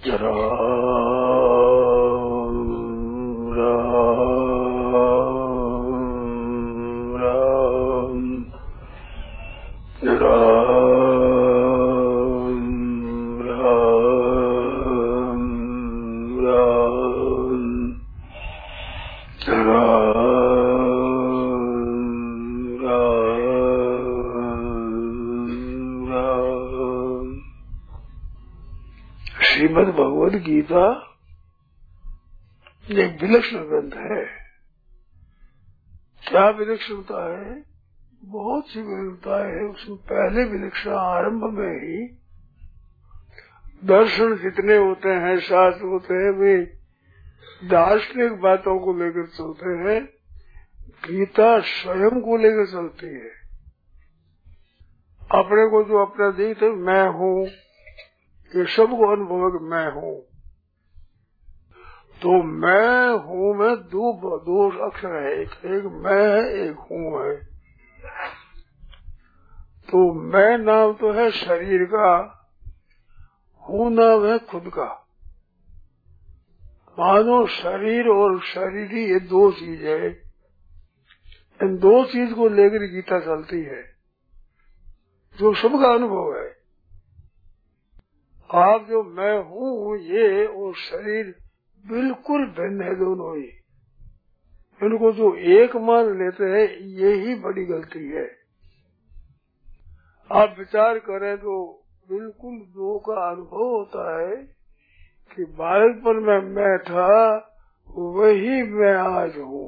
राम राम राम राम राम राम। श्रीमद् भगवद गीता एक विलक्षण ग्रंथ है। क्या विलक्षणता है? बहुत सी विलक्षणता है उसमें। पहले विलक्षण आरंभ में ही दर्शन जितने होते हैं, शास्त्र होते हैं, वे दार्शनिक बातों को लेकर चलते हैं। गीता स्वयं को लेकर चलती है। अपने को जो अपना दिखते मैं हूँ, ये सबको अनुभव है कि मैं हूँ। तो मैं हूँ में दो अक्षर है, एक मैं है, एक हूँ है। तो मैं नाम तो है शरीर का, हूँ नाम है खुद का। मानो शरीर और शरीरी ये दो चीज है। इन दो चीज को लेकर गीता चलती है, जो सबका अनुभव है। आप जो मैं हूँ ये और शरीर बिल्कुल भिन्न है दोनों ही। इनको जो एक मान लेते हैं यही बड़ी गलती है। आप विचार करें तो बिल्कुल दो का अनुभव होता है कि बालकपन में मैं था, वही मैं आज हूँ।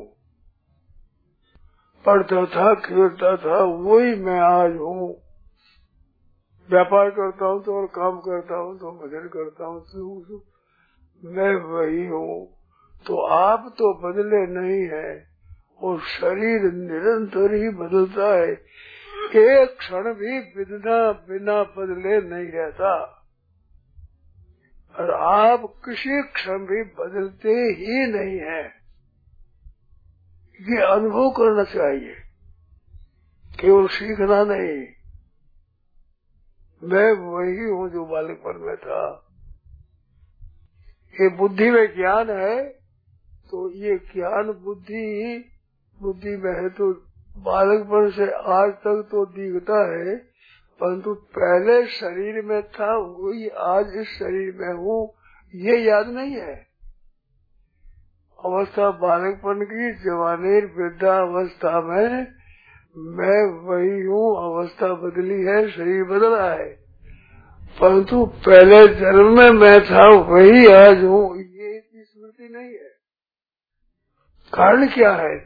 पढ़ता था, खेलता था, वही मैं आज हूँ। व्यापार करता हूँ तो और काम करता हूँ तो भजन करता हूँ तो मैं वही हूँ। तो आप तो बदले नहीं है और शरीर निरंतर ही बदलता है। एक क्षण भी बिना बदले नहीं रहता और आप किसी क्षण भी बदलते ही नहीं है। ये अनुभव करना चाहिए, केवल सीखना नहीं। मैं वही हूँ जो बालकपन में था। ये बुद्धि में ज्ञान है तो ये ज्ञान बुद्धि में है तो बालकपन से आज तक तो दिखता है, परंतु पहले शरीर में था वही आज इस शरीर में हूँ ये याद नहीं है। अवस्था बालकपन की, जवानी वृद्धावस्था में मैं वही हूँ। अवस्था बदली है, शरीर बदला है, परंतु पहले जन्म में मैं था वही आज हूँ ये स्मृति नहीं है। कारण क्या है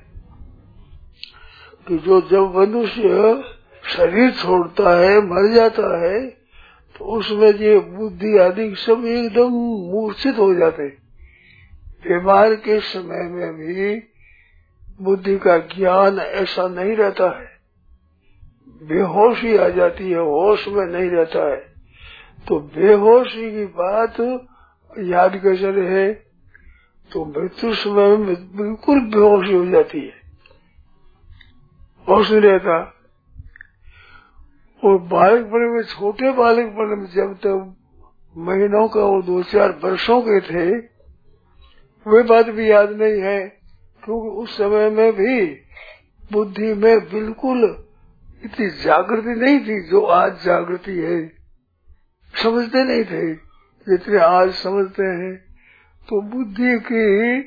कि जब मनुष्य शरीर छोड़ता है, मर जाता है, तो उसमें ये बुद्धि आदि सब एकदम मूर्छित हो जाते। बीमार के समय में भी बुद्धि का ज्ञान ऐसा नहीं रहता है, बेहोशी आ जाती है, होश में नहीं रहता है। तो बेहोशी की बात याद कैसे रहे? तो मृत्यु समय में बिल्कुल बेहोशी हो जाती है, होश नहीं रहता। और बालकपन में, छोटे बालकपन में जब तक महीनों का और 2-4 वर्षों के थे, वे बात भी याद नहीं है, क्योंकि उस समय में भी बुद्धि में बिल्कुल इतनी जागृति नहीं थी जो आज जागृति है। समझते नहीं थे जितने आज समझते हैं। तो बुद्धि की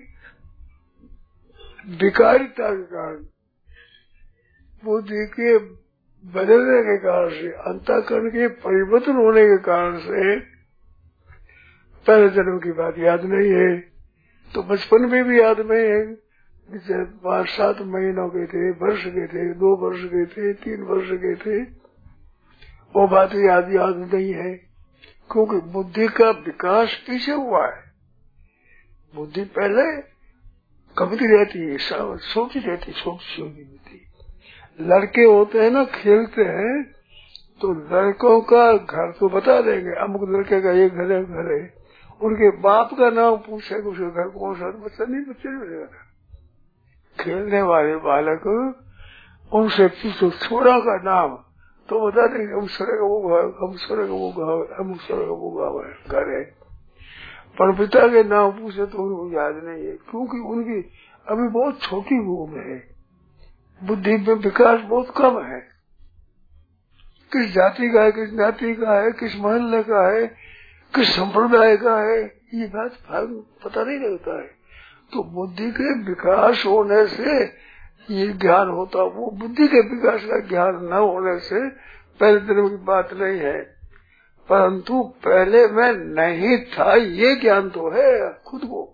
विकारिता के कारण, बुद्धि के बदलने के कारण से, अंतःकरण के परिवर्तन होने के कारण से पहले जन्म की बात याद नहीं है। तो बचपन में भी याद नहीं है। 5-7 महीनों के थे, वर्ष के थे, 2 वर्ष के थे, 3 वर्ष के थे, वो बात याद नहीं है, क्योंकि बुद्धि का विकास पीछे हुआ है। बुद्धि पहले कमती रहती है, छोटी रहती, छोटी होती। लड़के होते हैं ना, खेलते हैं, तो लड़कों का घर तो बता देंगे, अमुक लड़के का ये घर है। उनके बाप का नाम पूछे उसके घर कौन सा, बच्चे नहीं मिलेगा। खेलने वाले बालक उनसे पूछो छोरा का नाम तो बता देंगे, अमुक सरे का वो घर है। पर पिता के नाम पूछे तो उनको याद नहीं है, क्योंकि उनकी अभी बहुत छोटी उम्र है, बुद्धि में विकास बहुत कम है। किस जाति का है, किस ज्ञाति का है, किस मोहल्ले का है, किस संप्रदाय का है, ये बात पता नहीं लगता है। तो बुद्धि के विकास होने से ये ज्ञान होता, वो बुद्धि के विकास का ज्ञान न होने से पहले दिन की बात नहीं है, परंतु पहले मैं नहीं था ये ज्ञान तो है खुद को।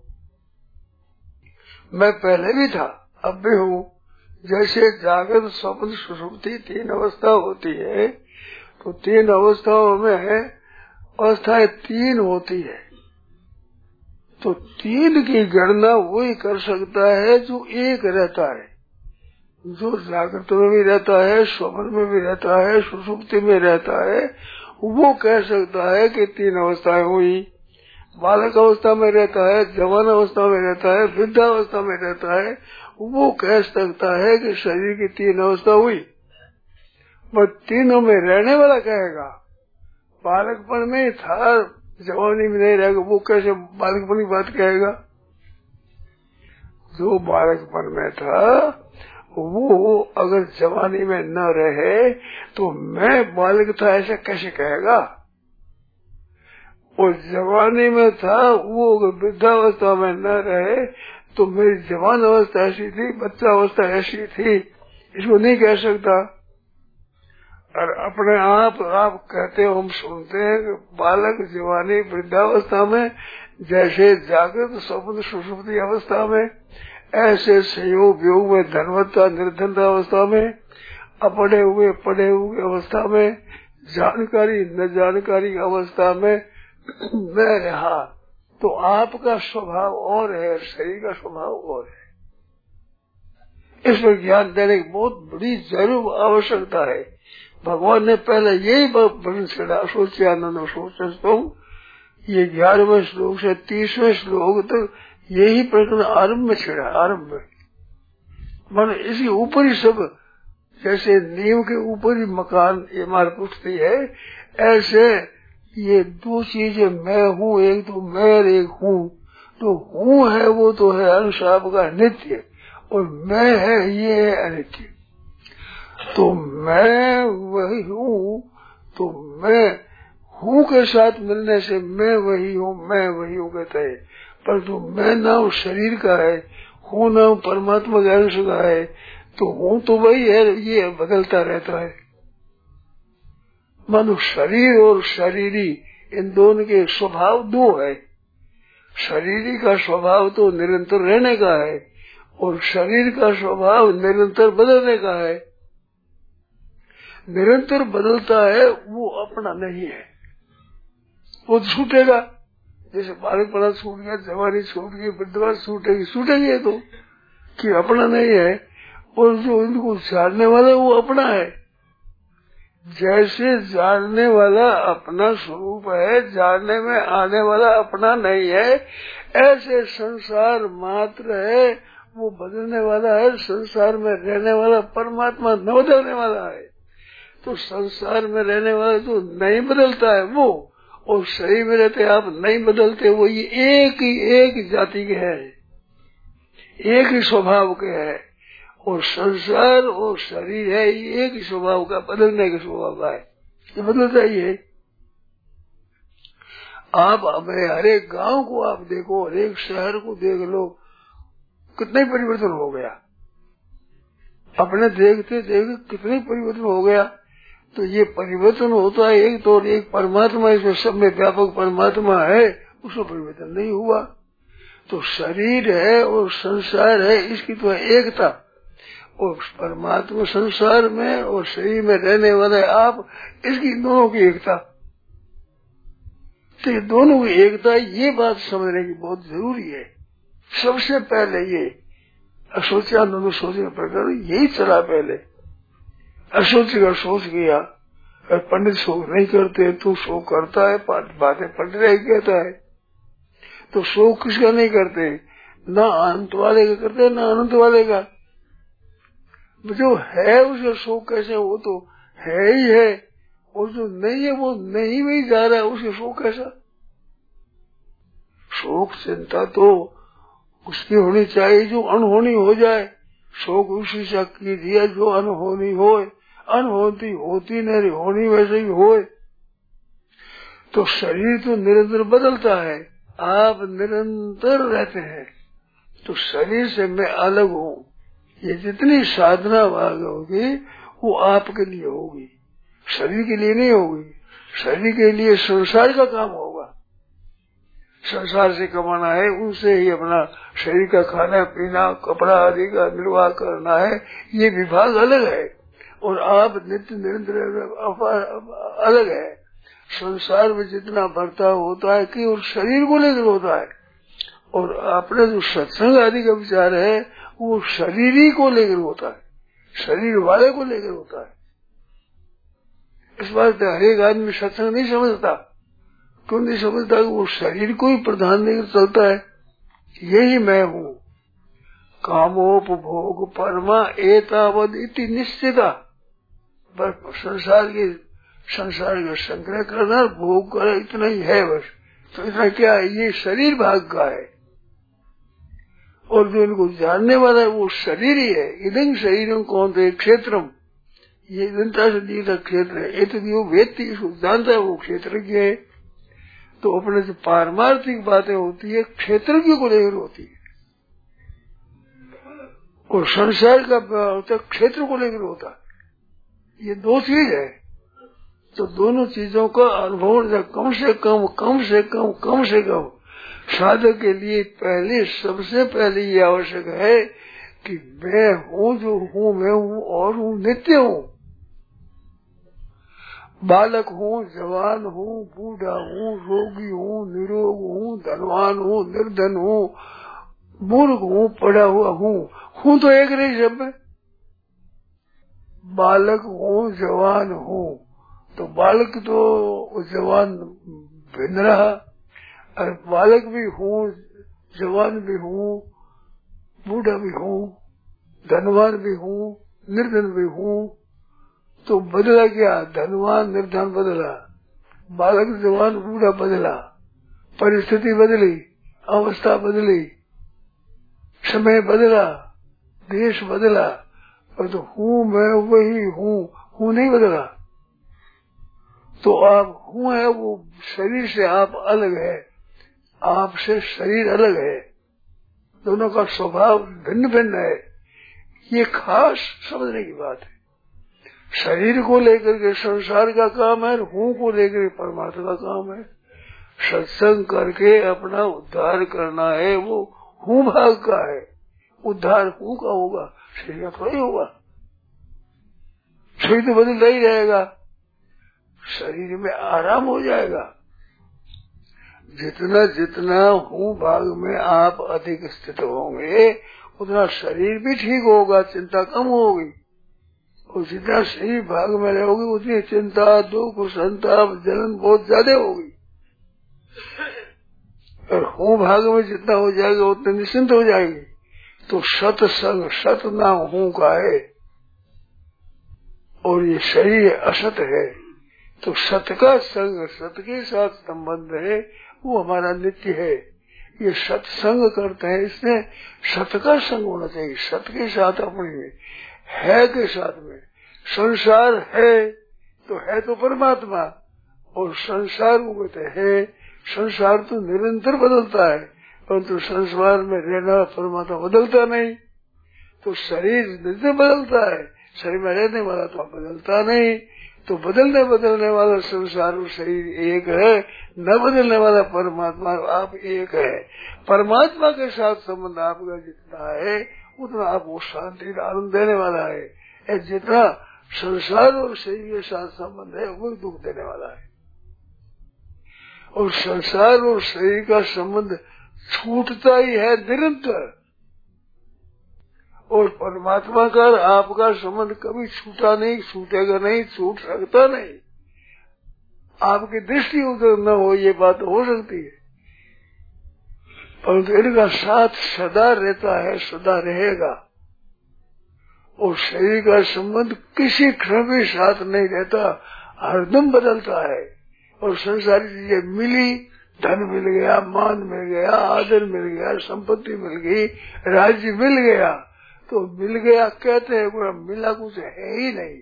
मैं पहले भी था, अब भी हूँ। जैसे जागृत स्वप्न सुषुप्ति 3 अवस्था होती है, तो 3 अवस्थाओं में अवस्थाएं 3 होती है, तो 3 की गणना वही कर सकता है जो एक रहता है, जो जागृत में भी रहता है, स्वप्न में भी रहता है, सुषुप्ति में रहता है। वो कह सकता है कि 3 अवस्थाएं हुई। बालक अवस्था में रहता है, जवान अवस्था में रहता है, वृद्धावस्था में रहता है, वो कह सकता है कि शरीर की 3 अवस्था हुई। पर तीनों में रहने वाला कहेगा, बालकपन में था, जवानी में नहीं रहेगा, वो कैसे बालकपन की बात कहेगा? जो बालकपन में था वो अगर जवानी में न रहे तो मैं बालक था ऐसा कैसे कहेगा? और जवानी में था वो अगर वृद्धावस्था में न रहे तो मेरी जवान अवस्था ऐसी थी, बच्चा अवस्था ऐसी थी, इसको नहीं कह सकता। और अपने आप कहते हो, हम सुनते हैं कि बालक जवानी वृद्धावस्था में जैसे जागृत स्वप्न सुषुप्ति अवस्था में, ऐसे संयोग योग में धनवत्ता निर्धनता अवस्था में, अपने हुए पढ़े हुए अवस्था में, जानकारी न जानकारी अवस्था में मैं रहा। तो आपका स्वभाव और है, शरीर का स्वभाव और है। इस पर ज्ञान देने की बहुत बड़ी जरूर आवश्यकता है। भगवान ने पहले यही वचन छेड़ा, सोच्यानंद सोच तुम, ये 11वें श्लोक से 30वें श्लोक तक यही प्रश्न आरंभ में छेड़ा। आरंभ में मन इसी ऊपर ही सब, जैसे नींव के ऊपर ही मकान इमारत उठती है, ऐसे ये 2 चीजें मैं हूँ, एक तो मैं और एक हूँ। तो हूँ है वो तो है अंश आपका नित्य, और मैं है ये है अनित्य। तो मैं वही हूँ, तो मैं हूँ के साथ मिलने से मैं वही हूँ, मैं वही हूँ कहते हैं। परंतु मैं नाम शरीर का है, हूँ नाम परमात्मा के अंश का है, तो हूँ तो वही है, ये बदलता रहता है। मानो शरीर और शरीरी इन दोनों के स्वभाव 2 है। शरीरी का स्वभाव तो निरंतर रहने का है, और शरीर का स्वभाव निरंतर बदलने का है। निरंतर बदलता है वो अपना नहीं है, वो छूटेगा। जैसे बालकपन छूट गया, जवानी छूट गई, वृद्धावस्था छूटेगी, छूटेगी तो कि अपना नहीं है। और जो इनको जानने वाला वो अपना है। जैसे जानने वाला अपना स्वरूप है, जानने में आने वाला अपना नहीं है, ऐसे संसार मात्र है, वो बदलने वाला है। संसार में रहने वाला परमात्मा न बदलने वाला है। तो संसार में रहने वाला जो नहीं बदलता है वो, और शरीर में रहते आप नहीं बदलते, वो ये एक जाति के है, एक ही स्वभाव के है। और संसार और शरीर है ये एक ही स्वभाव का, बदलने के स्वभाव का है, ये बदलता ही है। आप हमें हर एक गांव को आप देखो, हर एक शहर को देख लो, कितना परिवर्तन हो गया। अपने देखते देखते कितने परिवर्तन हो गया। तो ये परिवर्तन होता है एक तो, एक परमात्मा इसमें सब में व्यापक परमात्मा है, उसमें परिवर्तन नहीं हुआ। तो शरीर है और संसार है, इसकी तो एकता, और परमात्मा संसार में और शरीर में रहने वाले आप, इसकी दोनों की एकता। तो ये दोनों की एकता, ये बात समझने की बहुत जरूरी है। सबसे पहले ये असोच्यानंद सोचने प्रकरण यही चला। पहले असोच का सोच गया, पंडित शोक नहीं करते, तू शोक करता है, बातें पंडित ही कहता है। तो शोक किसका नहीं करते? ना अनंत वाले का करते, ना अनंत वाले का। जो है उसका शोक कैसे? वो तो है ही है, और जो नहीं है वो नहीं भी जा रहा है, उसका शोक कैसा? शोक चिंता तो उसकी होनी चाहिए जो अनहोनी हो जाए। शोक उसी से कीजिए जो अनहोनी हो, अनहोती होती नहीं, होनी वैसे ही हो। तो शरीर तो निरंतर बदलता है, आप निरंतर रहते हैं। तो शरीर से मैं अलग हूँ, ये जितनी साधना भाग होगी वो आपके लिए होगी, शरीर के लिए नहीं होगी। शरीर के लिए संसार का काम होगा, संसार से कमाना है, उनसे ही अपना शरीर का खाना पीना कपड़ा आदि का निर्वाह करना है, ये विभाग अलग है। और आप नित्य निरंतर अलग है। संसार में जितना बर्ताव होता है कि और शरीर को लेकर होता है, और अपने जो सत्संग आदि का विचार है वो शरीर ही को लेकर होता है, शरीर वाले को लेकर होता है। इस बात हर एक आदमी सत्संग नहीं समझता। क्यों नहीं समझता? वो शरीर को ही प्रधान लेकर चलता है, यही मैं हूँ। कामोपभोग परमा एतावद इति निश्चिता। बस संसार का संग्रह करना, भोग करना, इतना ही है बस। तो इतना क्या है, ये शरीर भाग का है। और जो इनको जानने वाला है वो शरीर ही है। इदं शरीरम कौन थे क्षेत्रम, ये इदंता से दिया क्षेत्र है। ये तो जो व्यक्ति इसको जानता है वो क्षेत्र की है। तो अपने जो पारमार्थिक बातें होती है क्षेत्र को लेकर होती है, और संसार का होता है क्षेत्र को लेकर होता है। ये दो चीज है। तो दोनों चीजों का अनुभव कम से कम साधक के लिए पहले सबसे पहले ये आवश्यक है कि मैं हूँ जो हूँ, मैं हूँ और हूँ, नित्य हूँ। बालक हूँ, जवान हूँ, बूढ़ा हूँ, रोगी हूँ, निरोग हूँ, धनवान हूँ, निर्धन हूँ, मूर्ख हूँ, पढ़ा हुआ हूँ तो एक नहीं सब में। बालक हूँ, जवान हूँ, तो बालक तो जवान भिन्न रहा, और बालक भी हूँ, जवान भी हूँ, बूढ़ा भी हूँ, धनवान भी हूँ, निर्धन भी हूँ। तो बदला क्या? धनवान निर्धन बदला, बालक जवान बूढ़ा बदला, परिस्थिति बदली, अवस्था बदली, समय बदला, देश बदला, और तो हूँ मैं वही हूँ नहीं बदला। तो आप हूँ है वो शरीर से आप अलग है, आपसे शरीर अलग है, दोनों का स्वभाव भिन्न भिन्न है। ये खास समझने की बात है। शरीर को लेकर के संसार का काम है, हूँ को लेकर के परमात्मा का काम है। सत्संग करके अपना उद्धार करना है, वो हूँ भाग का है। उद्धार हूँ का होगा, शरीर का थोड़ा ही होगा। शरीर तो बदलता ही रहेगा, शरीर में आराम हो जाएगा। जितना जितना हूँ भाग में आप अधिक स्थित होंगे उतना शरीर भी ठीक होगा, चिंता कम होगी। और जितना शरीर भाग में रहोगे उतनी चिंता, दुख, संताप, जलन बहुत ज्यादा होगी। और हूँ भाग में जितना हो जाएगा उतने निश्चिंत हो जाएगी। तो सत्संग सत नाम हूँ का है, और ये शरीर असत है। तो सत का संग, सत के साथ संबंध है, वो हमारा नित्य है। ये सत्संग करते हैं, इसमें सत का संग होना चाहिए। सत के साथ अपने में, है के साथ में। संसार है तो परमात्मा, और संसार को कहते हैं। संसार तो निरंतर बदलता है, परंतु संसार में रहना परमात्मा बदलता नहीं। तो शरीर निरंतर बदलता है, शरीर में रहने वाला तो बदलता नहीं। तो बदलने वाला संसार और शरीर एक है, न बदलने वाला परमात्मा आप एक है। परमात्मा के साथ संबंध आपका जितना है उतना आपको शांति आनंद देने वाला है। जितना संसार और शरीर के साथ संबंध है वो दुख देने वाला है। और संसार और शरीर का संबंध छूटता ही है निरंतर, और परमात्मा का आपका संबंध कभी छूटा नहीं, छूटेगा नहीं, छूट सकता नहीं। आपकी दृष्टि उधर न हो ये बात हो सकती है, परंतु इनका साथ सदा रहता है, सदा रहेगा। और शरीर का संबंध किसी क्षण भी साथ नहीं रहता, हरदम बदलता है। और संसारी चीजें मिली धन मिल गया, मान मिल गया, आदर मिल गया, संपत्ति मिल गई, राज्य मिल गया, तो मिल गया कहते हैं, कोई मिला कुछ है ही नहीं।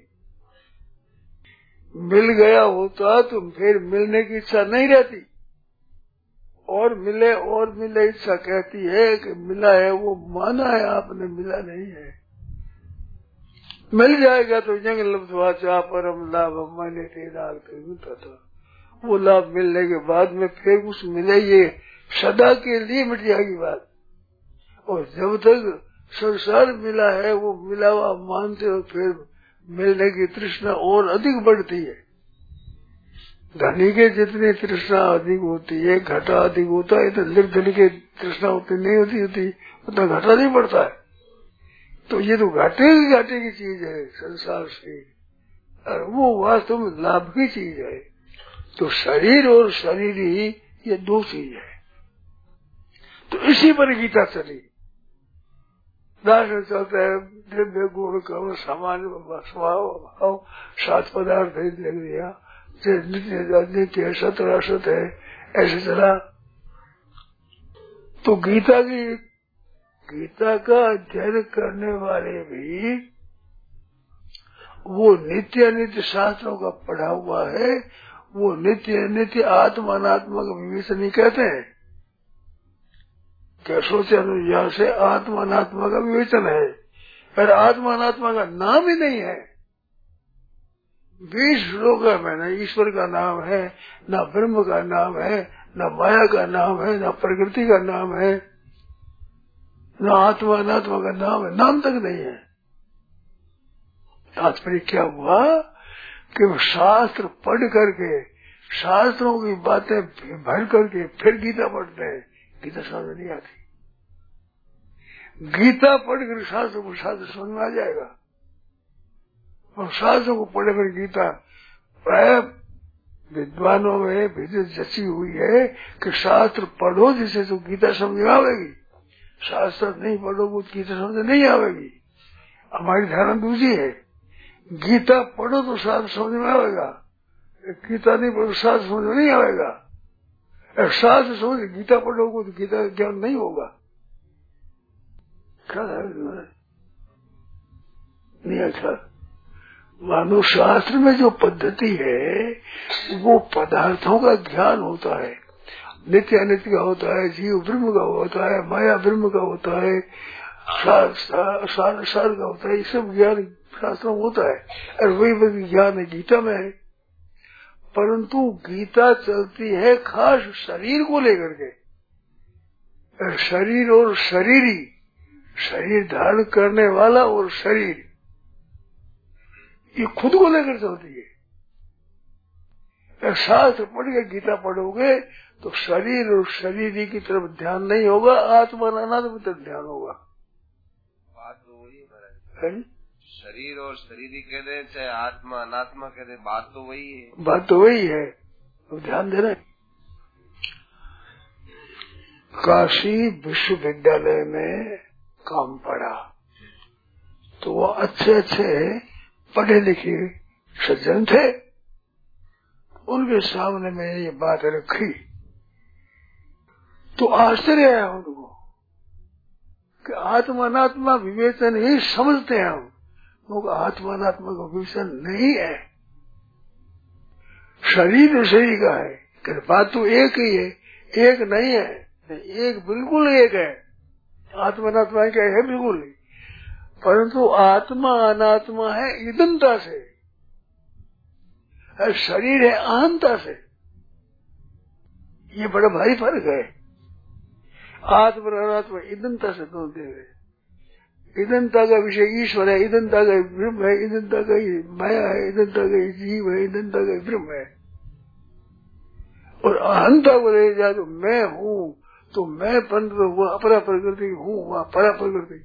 मिल गया होता तो फिर मिलने की इच्छा नहीं रहती, और मिले इच्छा कहती है कि मिला है वो माना है आपने, मिला नहीं है। मिल जाएगा तो जंग लब्धवा चा परम लाभ मैंने था, वो लाभ मिलने के बाद में फिर कुछ मिले, ये सदा के लिए मिट जाएगी बात। और जब तक संसार मिला है वो मिला हुआ मानते हो, फिर मिलने की तृष्णा और अधिक बढ़ती है। धनी के जितनी तृष्णा अधिक होती है, घाटा अधिक होता है, तो निर्धन के तृष्णा उतनी नहीं होती, उतना घाटा नहीं पड़ता है। तो ये तो घाटे की चीज है संसार से, और वो वास्तव में लाभ की चीज है। तो शरीर और शरीरी ये दो चीज है। तो इसी पर गीता चली। दार्शन चलता है द्रव्य गुण कर्म सामान्य स्वभाव भाव 7 पदार्थ है, लग दिया नित्य सत असत है, ऐसे चला। तो गीता का अध्ययन करने वाले भी वो नित्य नित्य शास्त्रों का पढ़ा हुआ है, वो नित्य नित्य आत्मा अनात्मा का विवेचन नहीं कहते हैं। क्या सोचे अनुसार से आत्मा अनात्मा का विवेचन है, पर आत्मा अनात्मा का नाम ही नहीं है। 20 श्लोक में न ईश्वर का नाम है, न ब्रह्म का नाम है, न माया का नाम है, न प्रकृति का नाम है, न आत्मा अनात्मा का नाम है, नाम तक नहीं है। तात्पर्य क्या हुआ कि शास्त्र पढ़ करके, शास्त्रों की बातें भर करके फिर गीता पढ़ते हैं, गीता समझ नहीं आती। गीता पढ़कर शास्त्र समझ में आ जाएगा, और शास्त्रों को पढ़े फिर गीता प्राय विद्वानों में भी जची हुई है कि शास्त्र पढ़ो जिसे तो गीता समझ में आवेगी, शास्त्र नहीं पढ़ोगे तो गीता समझ नहीं आवेगी। हमारी धारणा दूसरी है, गीता पढ़ो तो शास्त्र समझ में आवेगा, गीता नहीं पढ़ो शास्त्र समझ में नहीं आवेगा। शास्त्र समझ गीता पढ़ोगे तो गीता ज्ञान नहीं होगा। क्या नहीं अच्छा, मानो शास्त्र में जो पद्धति है वो पदार्थों का ज्ञान होता है, नित्य अनित्य का होता है, जीव ब्रह्म का होता है, माया ब्रह्म का होता है, सार का होता है, ये सब ज्ञान शास्त्रों में होता है, और वही ज्ञान है गीता में है। परंतु गीता चलती है खास शरीर को लेकर के, शरीर और शरीरी, शरीर धारण करने वाला और शरीर, ये खुद को लेकर चलती है। शास्त्र पढ़ के गीता पढ़ोगे तो शरीर और शरीरी की तरफ ध्यान नहीं होगा, आत्मा अनात्मा की तरफ ध्यान होगा। बात तो वही है, शरीर और शरीरी कह दे चाहे आत्मा अनात्मा कह दे, बात तो वही है। बात तो वही है, तो ध्यान देना। काशी विश्वविद्यालय में काम पड़ा तो वो अच्छे पढ़े लिखे सज्जन थे, उनके सामने मैंने ये बात रखी तो आश्चर्य आया उनको कि आत्मा अनात्मा विवेचन ही समझते हैं हम, लोग आत्मा अनात्मा का विवेचन नहीं है। शरीर शरीर का है, बात तो एक ही है, एक नहीं है, एक बिल्कुल एक है, आत्मा अनात्मा क्या है बिल्कुल नहीं, परंतु आत्मा अनात्मा है इदमता से, शरीर है अहंता से। ये बड़ा भारी फर्क है। आत्मा अनात्मा इदमता से दो दे रहे, इदमता का विषय ईश्वर है, इदमता का ब्रह्म है, इदमता का माया है, इदमता का जीव है, इदमता का ब्रह्म है। और अहंता को ले जाए तो मैं हूँ, तो मैं पंथ हुआ अपरा प्रकृति हूँ, वहाँ परा प्रकृति।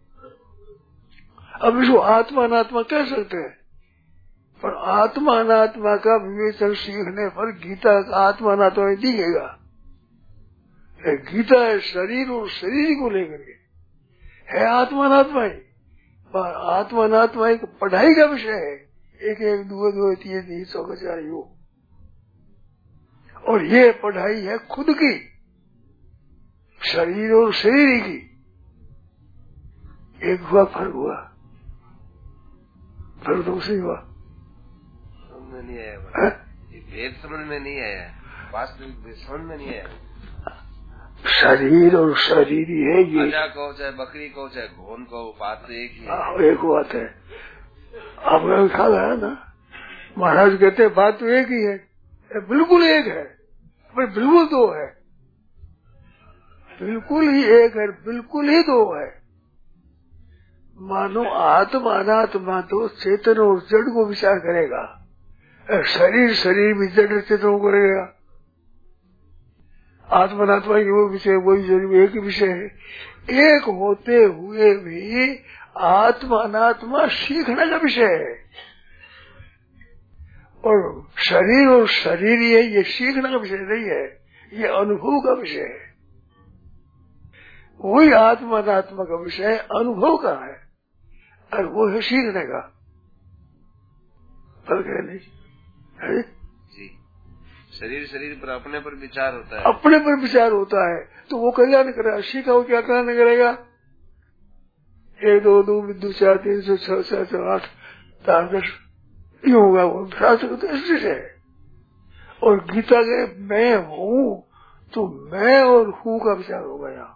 अब इसको आत्मा अनात्मा कह सकते हैं, पर आत्मा अनात्मा का विवेचन सीखने पर गीता का आत्मा अनात्मा में दिखेगा। गीता है शरीर और शरीर को लेकर के है, आत्मा अनात्मा ही, पर आत्मा अनात्मा एक पढ़ाई का विषय है, एक 2 2 3 3 4 4 हो। और ये पढ़ाई है खुद की, शरीर और शरीर की। एक हुआ फर्क हुआ, फर्क दूसरी हुआ। समझ में नहीं आया, भेद समझ में नहीं आया, वास्तविक समझ में नहीं आया। शरीर और शरीर ही है ये। राजा को चाहे बकरी को चाहे घोन को, बात तो एक ही है। एक बात है, आपका ख्याल है ना, महाराज कहते हैं बात तो एक ही है, बिल्कुल एक है, पर बिल्कुल दो है, बिल्कुल ही एक है, बिल्कुल ही दो है। मानो आत्मा अनात्मा तो चेतन और जड़ को विचार करेगा, शरीर शरीर भी जड़ चेतन को करेगा। आत्मा अनात्मा की वो विषय वही जरूर एक ही विषय है। एक होते हुए भी आत्मा अनात्मा सीखने का विषय है, और शरीर ही है, ये सीखने का विषय नहीं है, ये अनुभव का विषय है। वही आत्मा अनात्मा का विषय अनुभव का है, और वो है सीखने का। फर्क है नहीं है? जी, शरीर शरीर पर अपने पर विचार होता है, अपने पर विचार होता है, तो वो कल्याण करेगा। सीखा वो क्या कल्याण करेगा? 1 2 2 2 4 3 6 7 8 9 10 ये होगा, वो शास्त्र तो ऐसे है। और गीता के मैं हूँ, तो मैं और हूँ का विचार होगा यहाँ,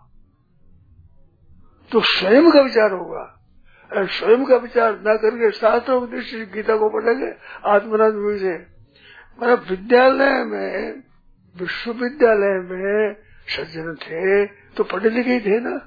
तो स्वयं का विचार होगा। और स्वयं का विचार न करके शास्त्रों की दृष्टि से गीता को पढ़ेंगे आत्मनात्म से। मतलब विद्यालय में, विश्वविद्यालय में सज्जन थे तो पढ़े लिखे थे ना,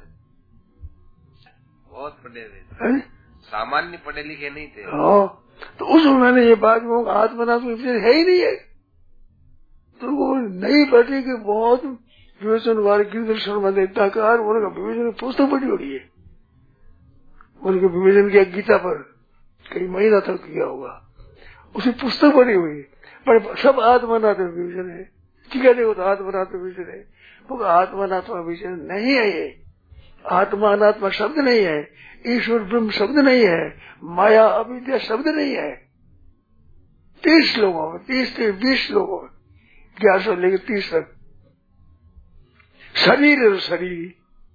बहुत पढ़े थे, सामान्य पढ़े लिखे नहीं थे। हाँ, तो उसमें मैंने ये बात कहूँ आत्मनात्म है ही नहीं है, तो वो नहीं पढ़ी कि बहुत विवेचन वाले गिरदर्शन में देवताकार उनका विवेचन पुस्तक पढ़ी हो रही है, उनके विवेचन किया गीता पर, कई महीना तक किया होगा, उसी पुस्तक पढ़ी हुई, पर सब आत्मनात्म विवेचन है। ठीक है, देखो तो आत्मनात्म विवेचन है, वो आत्मनात्मा विवेचन नहीं है। ये आत्मा अनात्मा शब्द नहीं है, ईश्वर ब्रह्म शब्द नहीं है, माया अविद्या शब्द नहीं है। 30 लोगों में 20 लोगों में 1100 लेकर 30 तक शरीर और शरीर।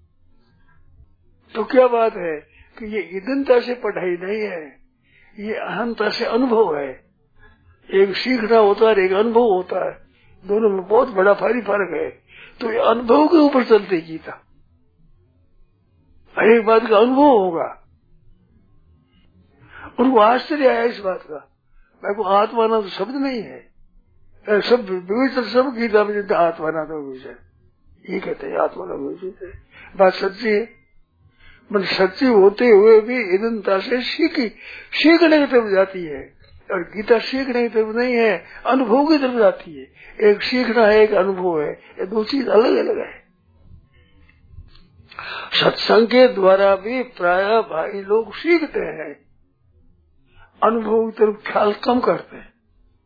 तो क्या बात है कि ये ईदनता से पढ़ाई नहीं है, ये अहंता से अनुभव है। एक सीखना होता है, एक अनुभव होता है, दोनों में बहुत बड़ा भारी फर्क है। तो ये अनुभव के ऊपर चलती गीता, हर एक बात का अनुभव होगा। उनको आश्चर्य आया इस बात का, मैं को आत्मा ना तो शब्द नहीं है, सब विवेचन सब गीता में आत्मा ना तो विवेचन, ये कहते हैं आत्मा का विवेचन है। बात सच्ची है, मतलब सच्ची होते हुए भी ईदनता से सीखने की तरफ जाती है, और गीता सीखने की तरफ नहीं है, अनुभव की तरफ जाती है। एक सीखना है, एक अनुभव है, ये दो चीज अलग अलग है। सत्संग के द्वारा भी प्राय भाई लोग सीखते हैं, अनुभव की तरफ ख्याल कम करते हैं।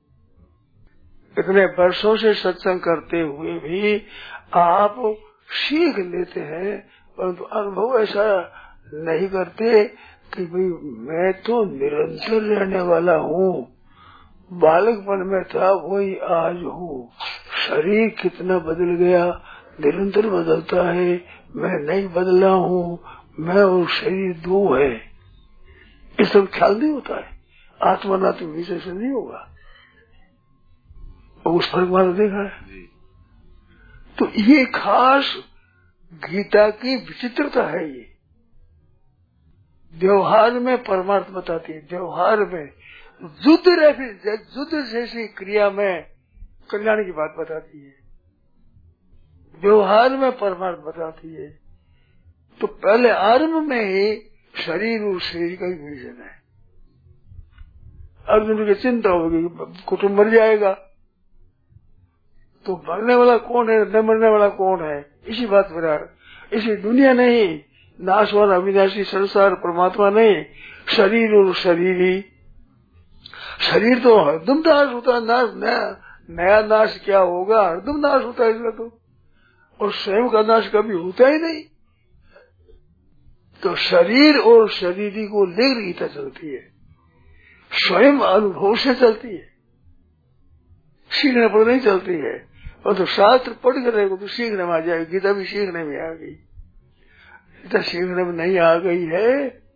इतने वर्षों से सत्संग करते हुए भी आप सीख लेते हैं, परंतु अनुभव ऐसा नहीं करते कि भाई मैं तो निरंतर रहने वाला हूँ, बालकपन में था वही आज हूँ, शरीर कितना बदल गया, निरंतर बदलता है, मैं नहीं बदला हूँ, मैं और शरीर दो है, इस सब ख्याल नहीं होता है। आत्मा ना तो विषय से नहीं होगा, उस फर्क वाला देखा है। तो ये खास गीता की विचित्रता है। ये व्यवहार में परमार्थ बताती है, व्यवहार में युद्ध जैसी क्रिया में कल्याण की बात बताती है, व्यवहार में परमार्थ बताती है। तो पहले आरंभ में ही शरीर और शरीर का ही विजन है। अर्जुन की चिंता होगी कुटुंब मर जाएगा, तो मरने वाला कौन है, न मरने वाला कौन है, इसी बात पर। इसी दुनिया नहीं, नाशवान अविनाशी संसार परमात्मा नहीं, शरीर और शरीर ही। शरीर तो हरदम नाश होता है, नाश नया नाश क्या होगा, हरदम नाश होता है इसका तो, और स्वयं का नाश कभी होता ही नहीं। तो शरीर और शरीरी को लेकर गीता चलती है, स्वयं अनुभव से चलती है, सीखने पर नहीं चलती है। और तो शास्त्र पढ़ कर रहेगा तो सीखने में आ जाएगी। गीता भी सीखने में आ गई, गीता सीखने में नहीं आ गई है।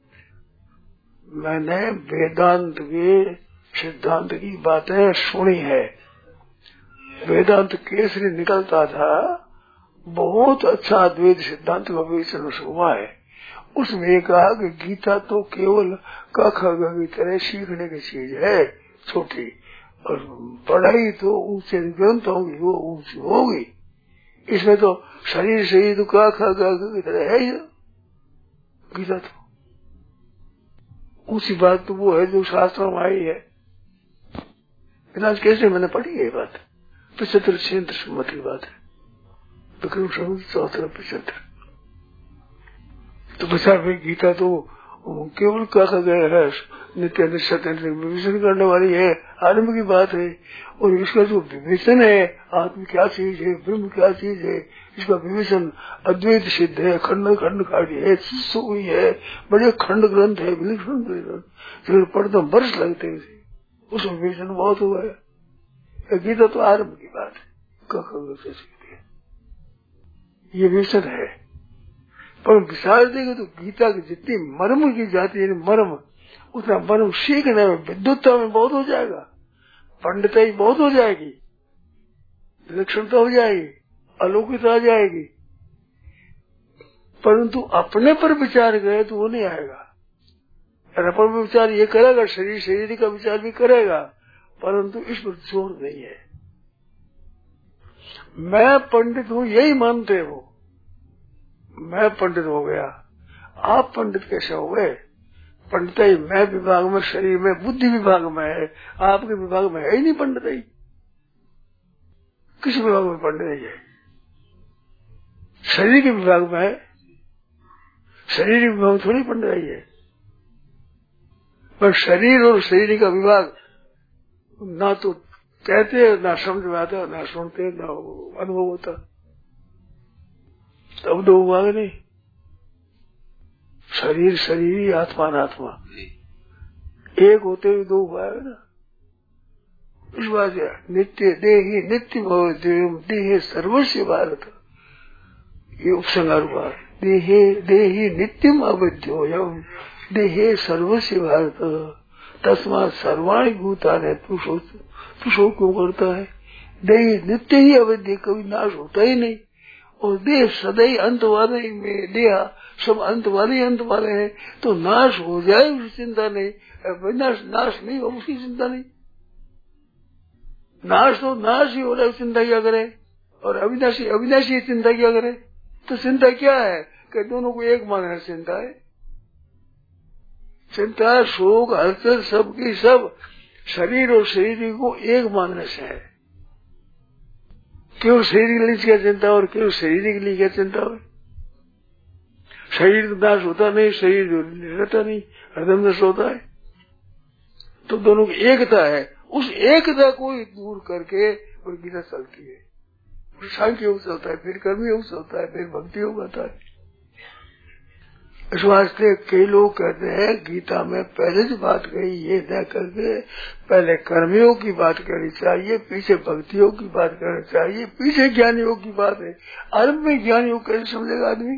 मैंने वेदांत के सिद्धांत की बातें सुनी है। वेदांत केसरी निकलता था, बहुत अच्छा अद्वैत सिद्धांत का विवेचन हुआ है। उसमें कहा कि गीता तो केवल क ख ग की तरह सीखने की चीज है, छोटी, और पढ़ाई तो ऊंचे ग्रंथों की वो ऊंची होगी। इसमें तो शरीर से तो क ख ग की तरह है ही गीता। तो ऊंची बात तो वो है जो शास्त्रों में आई है। विनाश कैसे मैंने पढ़ी है बात, 75 सम्मत की बात है, विक्रम संवत 74-75। तो बचा भाई गीता तो केवल कहा गया है, नित्य निश्चय विवेचन करने वाली है, आरंभ की बात है। और इसका जो विवेचन है, आत्म क्या चीज है, ब्रह्म क्या चीज है, इसका विवेचन अद्वैत सिद्ध है, खंड खंड काढ़ी है, हुई है, बड़े खंड ग्रंथ है, विलक्षण ग्रंथ, पढ़ते वर्ष लगते हैं, उसमें विवेचन बहुत हुआ है। गीता तो आरंभ की बात है, ये विवेचन है। पर विचार देंगे तो गीता की जितनी मर्म की जाती है मर्म, उतना मर्म सीखने में विद्युत्ता में बहुत हो जाएगा, पंडिताई बहुत हो जाएगी, विलक्षणता हो जाएगी, अलौकिकता आ जाएगी। परंतु अपने पर विचार करे तो वो नहीं आएगा। और अपन विचार ये करेगा, शरीर का विचार भी करेगा, परंतु इस पर जोर नहीं है। मैं पंडित हूँ यही मानते हो, मैं पंडित हो गया, आप पंडित कैसे हो गए? पंडिताई मैं विभाग में, शरीर में, बुद्धि विभाग में है, आपके विभाग में है ही नहीं पंडिताई। किस विभाग में पंडित है? शरीर के विभाग में है, शरीर के विभाग में थोड़ी पंडिताई है। पर शरीर और शरीर का विभाग ना तो कहते, ना समझ में आता, ना सुनते, ना अनुभव होता, तब दो भाग नहीं। शरीर शरीर, आत्मा आत्मा, एक होते हुए दो भाग है ना। इस बात है नित्य देही नित्य भव देहे सर्वस्व भारत, ये उपसंहार हुआ। देही नित्यम अवध्योयम देहे सर्वस्व भारत तस्मात् सर्वाणि भूतानि तू शोक क्यों करता है? देह नित्य ही अवध्य, कभी नाश होता ही नहीं। और देह सदैव अंत वाले में, देह सब अंत वाले हैं, तो नाश हो जाए उसकी चिंता नहीं, नाश नहीं हो उसकी चिंता नहीं। नाश तो नाश ही हो रहा है, चिंता क्या करे? और अविनाशी चिंता क्या करे? तो चिंता क्या है कि दोनों को एक मानना चिंता है। चिंता शोक हलचल सबकी सब शरीर और शरीर को एक मानने से है। क्यों शरीर के लिए क्या चिंता और क्यों शरीर के लिए क्या चिंता हो? शरीर नाश होता नहीं, शरीर रहता नहीं, हरदम नष्ट होता है। तो दोनों की एकता है, उस एकता को दूर करके और गीता चलती है। सांख्य योग चलता है, फिर कर्म योग चलता है, फिर भक्ति योग आता है। इस वास्ते कई लोग कहते हैं गीता में पहले जो बात कही ये न करके पहले कर्मयोग की बात करनी चाहिए, पीछे भक्ति योग की बात करनी चाहिए, पीछे ज्ञान योग की बात है। आरंभ में ज्ञान योग कैसे समझेगा आदमी?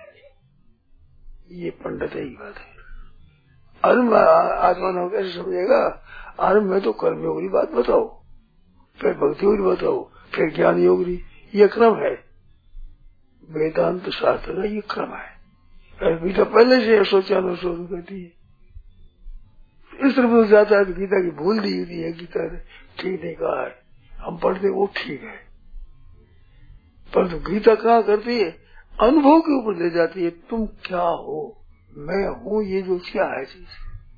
ये पंडित ही बात है। आरंभ आत्मा कैसे समझेगा? आरंभ में तो कर्मयोग की बात बताओ, फिर भक्ति योग बताओ, फिर ज्ञान योग। ये क्रम है वेदांत शास्त्र का, ये क्रम है। गीता पहले से सोचा करती है। इस तरफ जाता है तो गीता की भूल दी हुई है, गीता ने ठीक नहीं कहा है, हम पढ़ते वो ठीक है। परंतु गीता कहाँ करती है? अनुभव के ऊपर ले जाती है। तुम क्या हो, मैं हूँ, ये जो क्या है चीज।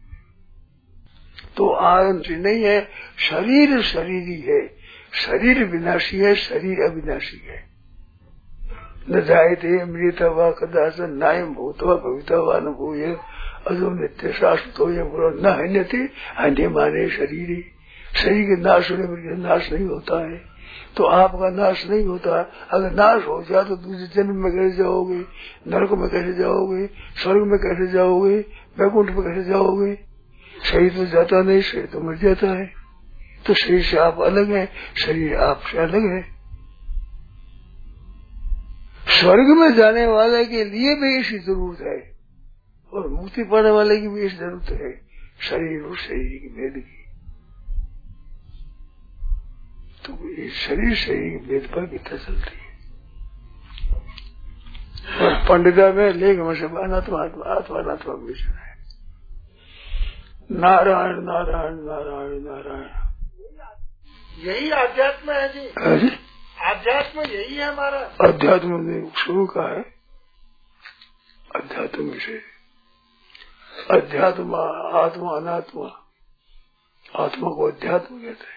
तो आनंद नहीं है, शरीर शरीरी है, शरीर विनाशी है, शरीर अविनाशी है। न जायते मृत व कदाचन नायम भूतवा भवितवा न भूय अजो नित्य शाश्वत न हन्यते हन्य माने शरीर। शरीर के नाश होने पर नाश नहीं होता है, तो आपका नाश नहीं होता। अगर नाश हो जाए तो दूसरे जन्म में कैसे जाओगे? नरक में कैसे जाओगे? स्वर्ग में कैसे जाओगे? वैकुंठ में कैसे जाओगे? शरीर तो जाता नहीं, शरीर तो मर जाता है। तो शरीर से आप अलग है, शरीर आपसे अलग है। स्वर्ग में जाने वाले के लिए भी इसकी जरूरत है और मुक्ति पाने वाले की भी इस जरूरत है, शरीर और शरीर की भेद की। तो ये शरीर शरीर की भेद पर गीता चलती है। और पंडिता में लेख में सब अनात्मा आत्मा आत्मा अनात्मा विषय है। नारायण नारायण नारायण नारायण, यही आध्यात्म है जी। आध्यात्म यही है हमारा। अध्यात्म ने शुरू का है, अध्यात्म विषय, अध्यात्म आत्मा अनात्मा, आत्मा को अध्यात्म कहते हैं।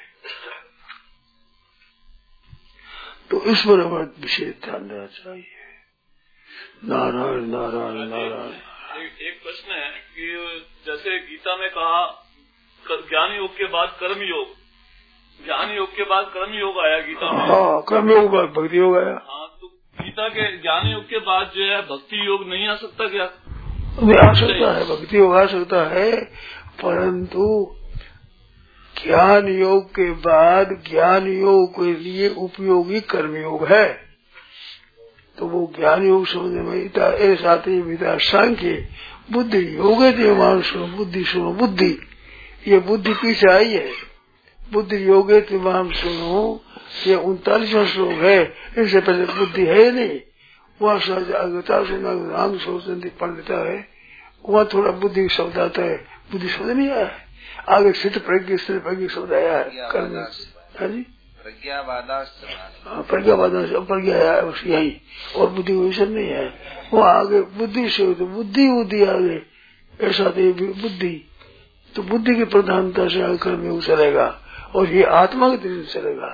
तो इस पर हमें विशेष ध्यान देना चाहिए। नारायण नारायण नारायण। एक प्रश्न है कि जैसे गीता में कहा ज्ञान योग के बाद कर्म योग, ज्ञान योग के बाद कर्म योग आया गीता में। हाँ, कर्म योग बाद भक्ति योग आया। हाँ, तो गीता के ज्ञान योग के बाद जो है भक्ति योग नहीं आ सकता क्या? आ सकता है, भक्ति योग आ सकता है, परंतु ज्ञान योग के बाद ज्ञान योग के लिए उपयोगी कर्म योग है। तो वो ज्ञान योग समझने में ऐसा विदा सांख्य बुद्धि योग मान सुनो बुद्धि सुनो बुद्धि, ये बुद्धि पीछे आई है। बुद्धि योगे तिमाम सुनो, ये 39वां श्लोक है, इससे पहले बुद्धि है नहीं। वहाँ सहजता सुना सोचती पंडिता है, वहाँ थोड़ा बुद्धि शब्द आता है, बुद्धि शब्द नहीं आया है। आगे स्थित प्रज्ञा शब्द आया है कर्म। हाँ जी, प्रज्ञावादा से अप्रज्ञा आया है यही, और बुद्धि विषय नहीं है। वो आगे बुद्धि से तो बुद्धि आगे ऐसा बुद्धि, तो बुद्धि की प्रधानता से आगे कर्म योग चलेगा और ये आत्मा की दृष्टि से चलेगा।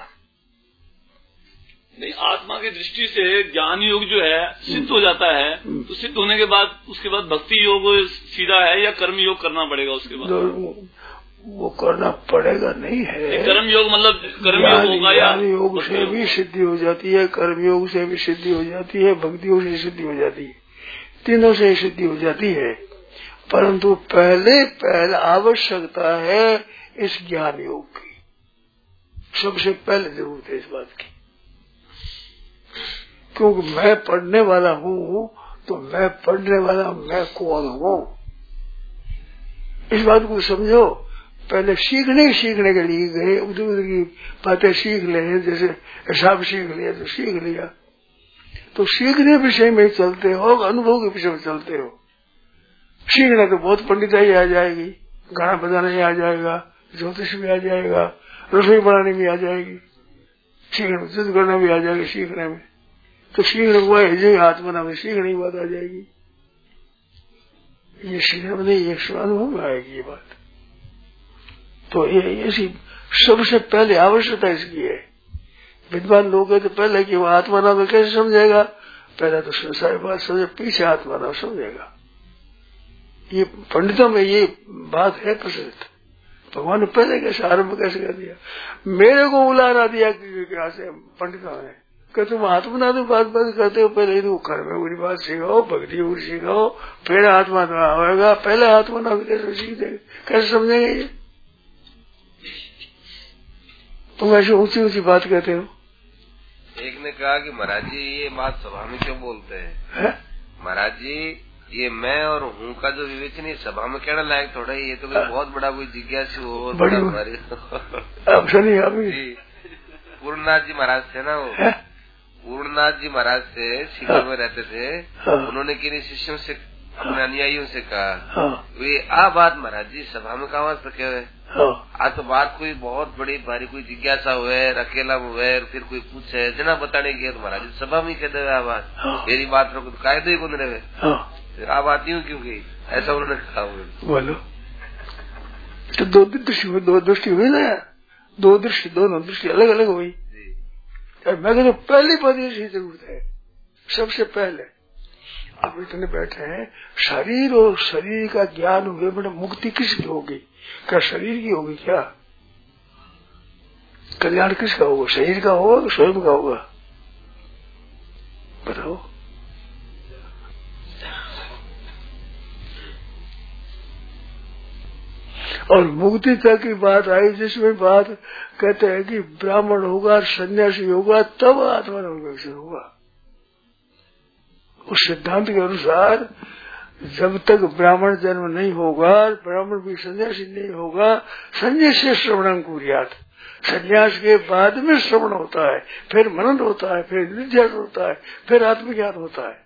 नहीं, आत्मा की दृष्टि से ज्ञान योग जो है सिद्ध हो जाता है, तो सिद्ध होने के बाद उसके बाद भक्ति योग सीधा है या कर्म योग करना पड़ेगा उसके बाद? वो करना पड़ेगा नहीं है। कर्म योग मतलब कर्म योग होगा या ज्ञान योग से भी सिद्धि हो जाती है, कर्म योग से भी सिद्धि हो जाती है, भक्ति योग से सिद्धि हो जाती है, तीनों से सिद्धि हो जाती है। परंतु पहले आवश्यकता है इस ज्ञान योग की, सबसे पहले जरूरत है इस बात की। क्योंकि मैं पढ़ने वाला हूँ, तो मैं पढ़ने वाला मैं कौन हूँ, इस बात को समझो। पहले सीखने के लिए गए, उधर की बातें सीख ले, जैसे हिसाब सीख लिया तो सीख लिया, तो सीखने विषय में चलते हो, अनुभव के विषय में चलते हो। सीखना तो बहुत पंडिताई आ जाएगी, गाना बजाना ही आ जाएगा, ज्योतिष भी आ जाएगा, रसोई बनाने भी आ जाएगी, सीखने में युद्ध करना भी आ जाएगा। सीखने में तो सीखने हुआ है, आत्मा में सीखने की बात आ जाएगी। ये सीखने में नहीं, एक अनुभव में आएगी ये बात। तो ये ऐसी सबसे पहले आवश्यकता इसकी है। विद्वान लोग है तो पहले कि वो आत्मा नाम कैसे समझेगा, पहले तो संसार बात समझे, पीछे आत्मा नाम समझेगा। ये पंडितों में ये बात है प्रचलित। भगवान ने पहले कैसे आरंभ कैसे कर दिया, मेरे को उलारा दिया कैसे पंडितों ने कि तुम आत्मा नाम बात करते हो, पहले तो कर्म पूरी बात सीखो, भक्ति पूरी सीखो, फिर आत्मा होगा। पहले आत्मा नाम कैसे सीख देंगे, कैसे समझेंगे ये? तुम ऐसी ऊंची ऊंची बात कहते हो। एक ने कहा कि महाराज जी ये बात सभा में क्यों बोलते हैं? महाराज जी ये मैं और हूँ का जो विवेचन सभा में कहना लायक थोड़ा ही, ये तो बहुत बड़ा कोई जिज्ञासु हो और बड़ा हमारे पूर्णनाथ जी महाराज थे ना, वो पूर्णनाथ जी महाराज से शिखर में रहते थे, उन्होंने किन्हीं शिष्यों से अपने अनुयायियों से कहा वे आ बात महाराज जी सभा में कहा सके हुए, आज तो बात कोई बहुत बड़ी भारी कोई जिज्ञासा हुए, अकेला हुए, फिर कोई पूछे जना बताने की तो महाराज सभा में कह दे बात, मेरी बात रखो तो कायदे ही बन रहे, फिर आप आती हूँ क्यों गई, ऐसा उन्होंने कहा। बोलो तो दो दृष्टि हुई ना, दोनों दृष्टि अलग अलग हुई। मैं कहता पहली बात ये जरूरत है, सबसे पहले आप इतने बैठे हैं, शरीर और शरीर का ज्ञान हुए, बड़ा मुक्ति किसकी होगी? क्या शरीर की होगी? क्या कल्याण किसका होगा? शरीर का होगा तो स्वयं का होगा? बताओ। और मुक्ति तक की बात आई, जिसमें बात कहते हैं कि ब्राह्मण होगा, सन्यासी होगा, तब आत्मा होगा। उस सिद्धांत के अनुसार जब तक ब्राह्मण जन्म नहीं होगा, ब्राह्मण भी सन्यासी नहीं होगा, संन्यास से श्रवणं कुर्यात्, संन्यास के बाद में श्रवण होता है, फिर मनन होता है, फिर निध्यासन होता है, फिर आत्मज्ञान होता है।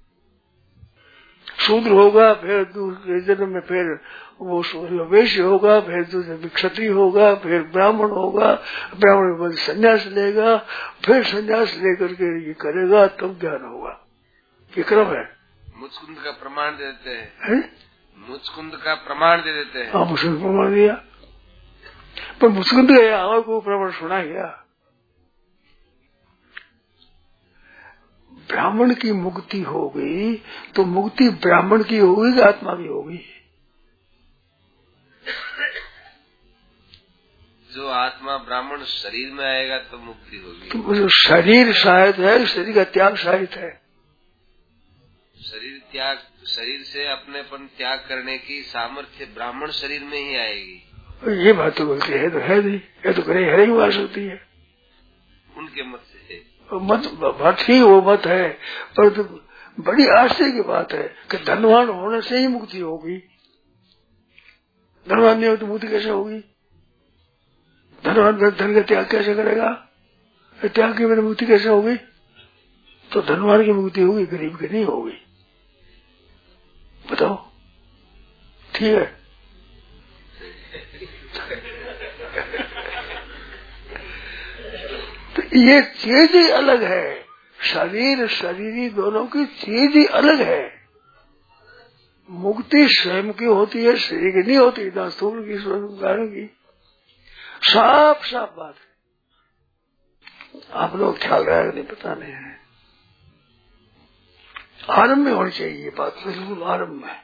शूद्र होगा, फिर दूसरे जन्म में फिर वो वैश्य होगा, फिर दूसरे में क्षत्रिय होगा, फिर ब्राह्मण होगा, ब्राह्मण के बाद संन्यास लेगा, फिर संन्यास लेकर के ये करेगा, तब ज्ञान होगा। ये क्रम है। मुचकुंद का प्रमाण दे देते हैं, मुचकुंद का प्रमाण दे देते हैं। हाँ, मुचकुंद प्रमाण दिया, पर मुचकुंद हमारे को प्रमाण सुना गया। ब्राह्मण की मुक्ति हो गई तो मुक्ति ब्राह्मण की होगी कि आत्मा की होगी? जो आत्मा ब्राह्मण शरीर में आएगा तो मुक्ति होगी। तो शरीर शायद है, शरीर का त्याग शायद है। शरीर त्याग, शरीर से अपनेपन त्याग करने की सामर्थ्य ब्राह्मण शरीर में ही आएगी। ये बात तो बोलती है, तो है नहीं, ये तो करे हर एक बात होती है उनके मत से है। मत ही वो मत है, पर तो बड़ी आश्चर्य की बात है कि धनवान होने से ही मुक्ति होगी। धनवान नहीं हो तो मुक्ति कैसे होगी? धनवान धन का त्याग कैसे करेगा? त्याग की बिना मुक्ति कैसे होगी? तो धनवान की मुक्ति होगी, गरीब की नहीं होगी। बताओ, ठीक है? तो ये चीज ही अलग है, शरीर शरीरी दोनों की चीज ही अलग है। मुक्ति स्वयं की होती है, शरीर की नहीं होती, ना स्थूल की, कारण की। साफ साफ बात है। आप लोग ख्याल रहे नहीं, पता नहीं है। आरंभ में होनी चाहिए ये बात, बिल्कुल आरंभ में।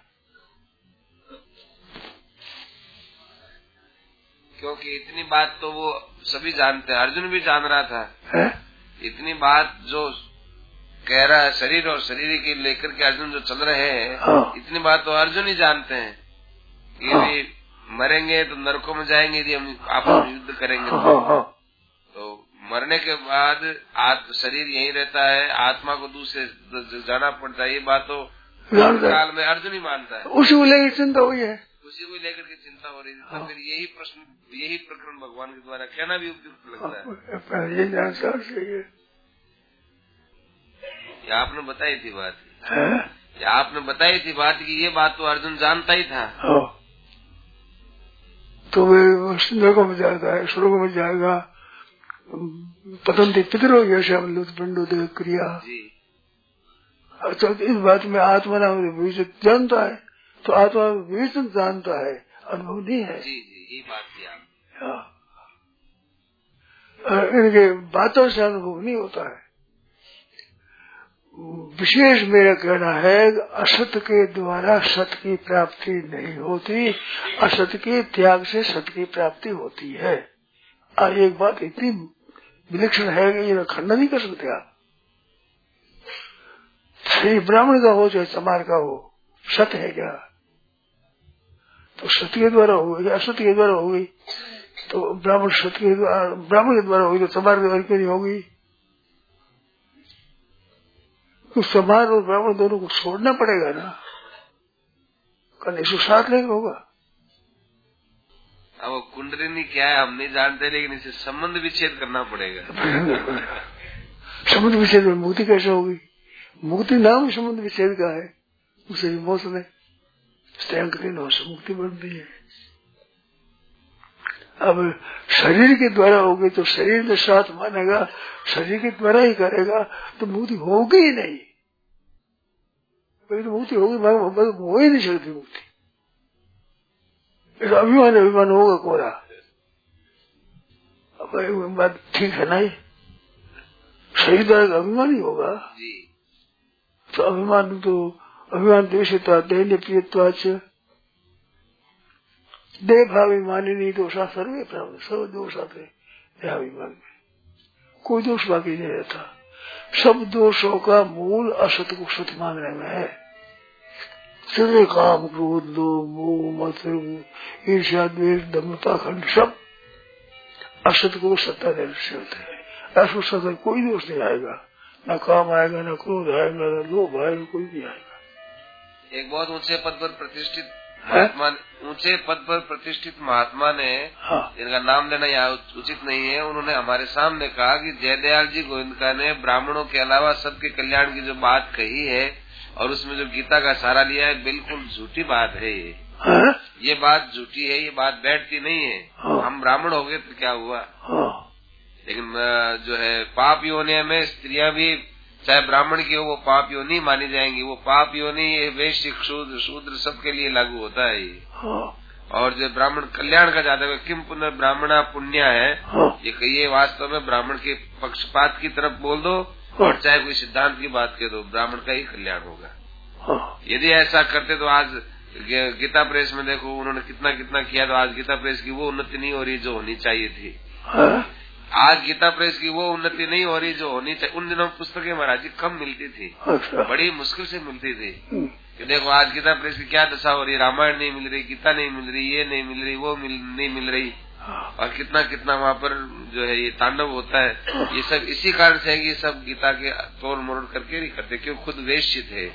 क्योंकि इतनी बात तो वो सभी जानते हैं, अर्जुन भी जान रहा था है? इतनी बात जो कह रहा है शरीर और शरीर के लेकर के अर्जुन जो चल रहे हैं, हाँ। इतनी बात तो अर्जुन ही जानते हैं कि हाँ। भी मरेंगे तो नरकों में जाएंगे यदि हम आपस में युद्ध करेंगे। हाँ। तो मरने के बाद शरीर यहीं रहता है, आत्मा को दूसरे जाना पड़ता है। ये बात तो काल में अर्जुन ही मानता है। उसी को लेकर चिंता हुई है, उसी को लेकर के चिंता हो रही थी। तो फिर यही प्रश्न, यही प्रकरण भगवान के द्वारा कहना भी उपयुक्त लगता है। ये जानना चाहिए। ये आपने बताई थी बात, ये आपने बताई थी बात कि ये बात तो अर्जुन जानता ही था। तो वे नरकों में जाता है, स्वर्गों में जाएगा, पतंती पितरों जैसे पिंडो दे क्रिया। अच्छा, इस बात में आत्मा नाम विवेचन जानता है, तो आत्मा विवेचन जानता है, अनुभव नहीं है। जी ये बात थी इनके बातों से अनुभव नहीं होता है। विशेष मेरा कहना है, असत के द्वारा सत की प्राप्ति नहीं होती, असत के त्याग से सत की प्राप्ति होती है। और एक बात इतनी विलक्षण है कि ये खंडन नहीं कर सकते आप। सही ब्राह्मण का हो चाहे चमार का हो, सत है क्या? तो सत्य के द्वारा हो गई, असत्य के द्वारा हो गई, तो ब्राह्मण सत्य के द्वारा, ब्राह्मण के द्वारा होगी तो चमार के द्वारा क्यों नहीं होगी? तो चमार और ब्राह्मण दोनों को छोड़ना पड़ेगा ना, कल इसको साथ लेकर होगा। अब वो कुंडलिनी क्या है हम नहीं जानते, लेकिन इसे संबंध विच्छेद करना पड़ेगा। संबंध विच्छेद में मुक्ति कैसे होगी? मुक्ति नाम संबंध विच्छेद का है, उसे मोक्ष में मुक्ति बनती है। अब शरीर के द्वारा होगी तो शरीर में साथ मानेगा, शरीर के द्वारा ही करेगा तो मुक्ति होगी ही नहीं। तो मुक्ति होगी, हो ही नहीं सकती मुक्ति। अभिमान होगा कोरा। अब बात ठीक है ना? शरीर द्वारा अभिमान ही होगा, तो अभिमान द्वेषता दैन्य प्रियत्वाच देह भाविमानी नहीं दोषा सर्वे प्राप्त, सब दोष आते देहाभिमान में, कोई दोष बाकी नहीं रहता। सब दोषों का मूल असत को सत मानने में है। सभी काम क्रोध लोभ मोह मत्सर ईर्ष्या द्वेष दम्भता खंड सब असत को सत्ता देने से होते हैं। ऐसा सत्ता कोई दोष नहीं आएगा, न काम आएगा, न क्रोध आएगा, न लोभ आएगा, कोई नहीं आएगा। एक बहुत ऊंचे पद पर प्रतिष्ठित महात्मा, ऊंचे पद पर प्रतिष्ठित महात्मा ने, जिनका नाम लेना यहाँ उचित नहीं है, उन्होंने हमारे सामने कहा कि जयदयाल जी गोविंदका ने ब्राह्मणों के अलावा सबके कल्याण की जो बात कही है और उसमें जो गीता का सहारा लिया है, बिल्कुल झूठी बात है। ये बात झूठी है, ये बात बैठती नहीं है। हम ब्राह्मण हो गए तो क्या हुआ, लेकिन जो है पाप योनि में स्त्रियां भी चाहे ब्राह्मण की हो वो पाप योनि मानी जाएंगी। वो पाप योनि वैश्य शूद्र सबके लिए लागू होता है ये। और जो ब्राह्मण कल्याण का ज्यादा किम पुण्य ब्राह्मणा पुण्य है, ये कहिए वास्तव में ब्राह्मण के पक्षपात की तरफ बोल दो और चाहे कोई सिद्धांत की बात कह दो, ब्राह्मण का ही कल्याण होगा। यदि ऐसा करते तो आज गीता प्रेस में देखो उन्होंने कितना कितना किया, तो आज गीता प्रेस की वो उन्नति नहीं हो रही जो होनी चाहिए थी। आज गीता प्रेस की वो उन्नति नहीं हो रही जो होनी चाहिए। उन दिनों पुस्तकें महाराज जी कम मिलती थी, बड़ी मुश्किल से मिलती थी। कि देखो आज गीता प्रेस की क्या दशा हो रही, रामायण नहीं मिल रही, गीता नहीं मिल रही, ये नहीं मिल रही, वो नहीं मिल रही, और कितना कितना वहाँ पर जो है ये तांडव होता है। ये सब इसी कारण से है कि सब गीता के तोड़ मरोड़ करके नहीं करते, क्यों खुद वेश्य थे।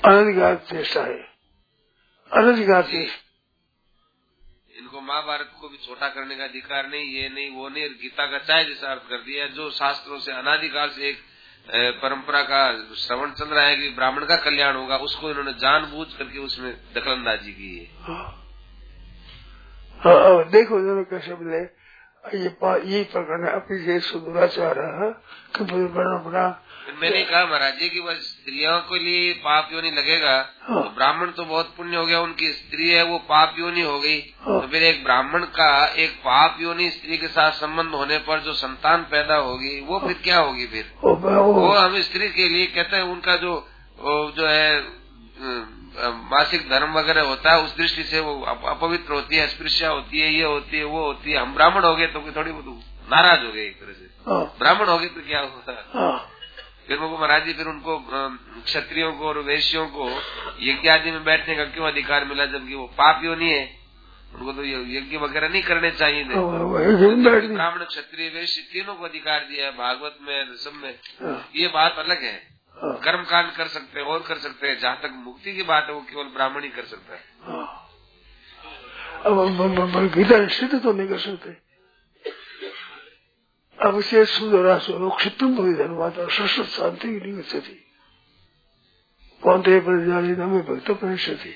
इनको महाभारत को भी छोटा करने का अधिकार नहीं, ये नहीं वो नहीं। गीता का चाहे जैसा अर्थ कर दिया, जो शास्त्रों से अनादिकाल से एक परंपरा का श्रवण चल रहा है कि ब्राह्मण का कल्याण होगा, उसको इन्होंने जानबूझ करके उसमें दखलंदाजी की है। देखो इन्होंने कैसे बोले, ये प्रकरण अपनी सुदुराचार कि बड़ा। मैंने कहा महाराज जी की बस स्त्रियों के लिए पाप योनि लगेगा, तो ब्राह्मण तो बहुत पुण्य हो गया, उनकी स्त्री है वो पाप योनि हो गई, तो फिर एक ब्राह्मण का एक पाप योनि स्त्री के साथ संबंध होने पर जो संतान पैदा होगी वो फिर क्या होगी। फिर वो हम स्त्री के लिए कहते हैं उनका जो है मासिक धर्म वगैरह होता है, उस दृष्टि से वो अपवित्र होती है, अस्पृश्या होती है, ये होती है, वो होती है। हम ब्राह्मण हो गए तो थोड़ी नाराज हो गए एक तरह से। ब्राह्मण हो गए तो क्या होता, फिर वो महाराज जी फिर उनको क्षत्रियों को और वैश्यों को यज्ञ आदि में बैठने का क्यों अधिकार मिला, जबकि वो पाप योनि है, उनको तो यज्ञ वगैरह नहीं करने चाहिए थे। ब्राह्मण क्षत्रिय वैश्य तीनों को अधिकार दिया है भागवत में, सब में। ये बात अलग है, कर्म कांड कर सकते हैं और कर सकते हैं, जहाँ तक मुक्ति की बात है वो केवल ब्राह्मण ही कर सकता है। अब गीता सिद्ध तो नहीं कर सकते। अब से क्षिप्रम धन्यवाद शाश्वत शांति की नहीं गति कौनते प्रजाली नमे भक्त परिषति।